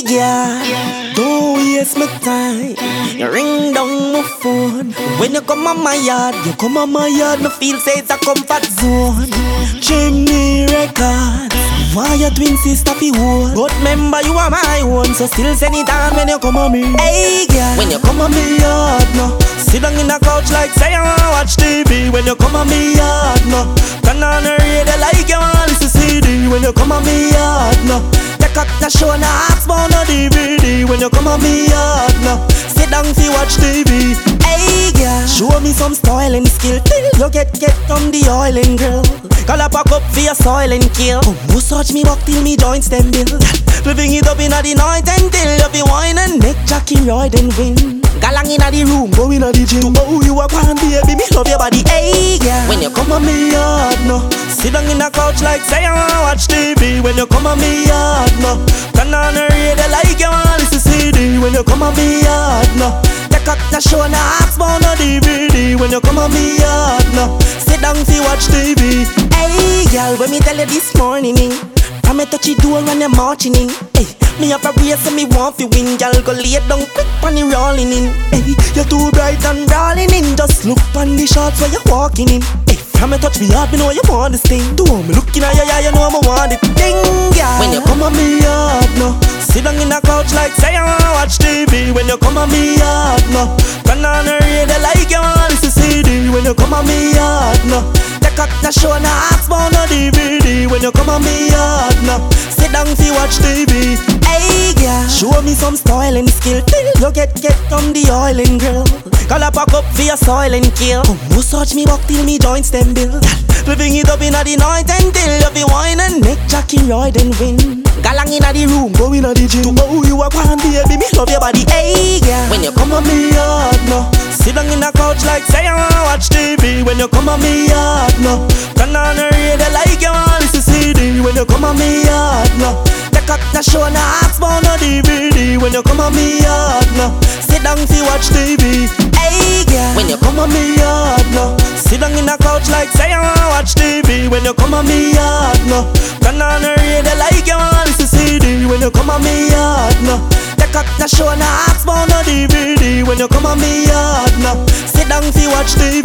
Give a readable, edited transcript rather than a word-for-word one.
yeah, don't waste my time. You ring down my phone. When you come on my yard, me feel say it's a comfort zone. Chimney Records, why your twin sister fi hold? But remember you are my own, so still send it on when you come on me. Hey girl, when you come on me yard, no. Sit down in the couch like say you wanna watch TV. When you come on me yard, no. Turn on the radio like you wanna listen CD. When you come on me yard, no. Take up the show and ask for no DVD. When you come on me yard, no. Sit down fi watch TV. Hey girl, show me some style and skill till you get from the oil and grill. Call a pack up for your soil and kill. Come massage me back till me joints them build. Living it up in the night until you be wine and make Jackie ride and win. Galang inna the room, go inna the gym. Oh, you a grand baby, me love your body. Hey girl, when you come on me yard, no. Sit down in the couch like say you wanna watch TV. When you come on me yard, no. Turn on the radio like you wanna listen CD. When you come on me yard, no. Take up the show and ask for no DVD. When you come on me yard, no. Sit down fi watch TV. Hey girl, when me tell you this morning, I me touch the door when you're marching in. Hey, me have a race and me want fi win. Girl, go lay down quick when you rolling in. Hey, you're too bright and rolling in. Just look on the shots where you're walking in. Hey, from me touch me hard, me know you want this thing. Do me looking at your eye, you know I want it. Ding, yeah. When you come on me yard, no. Sit down in the couch like say you wanna watch TV. When you come on me yard, no. Turn on the radio like you wanna listen CD. When you come on me yard, no. Take up the show and ask for no DVD. When you come on me yard, no. Sit down fi watch TV. Hey girl, show me some style and skill till you get from the oil and grill. Call a pack up for your soil and kill. Come massage me back till me joints them build. Living it up in the night until you be wine and make Jackie ride and win. Galang inna the room, go inna the gym. Oh, you a grand baby, me love your body. Hey girl, when you come on me yard, no. Sit down in the couch like say you wanna watch TV. When you come on me yard, no. Turn on the radio like you wanna listen CD. When you come on me yard, no. Take up the show and ask for no DVD. When you come on me yard, no. Sit down fi watch TV. Hey girl, when you come on me yard, no. Sit down in the couch like say you wanna watch TV. When you come on me yard, no. Turn on the radio like you wanna listen CD. When you come on me yard, no. Take up the show and ask for no DVD. When you come on me yard, no. Sit down fi watch TV.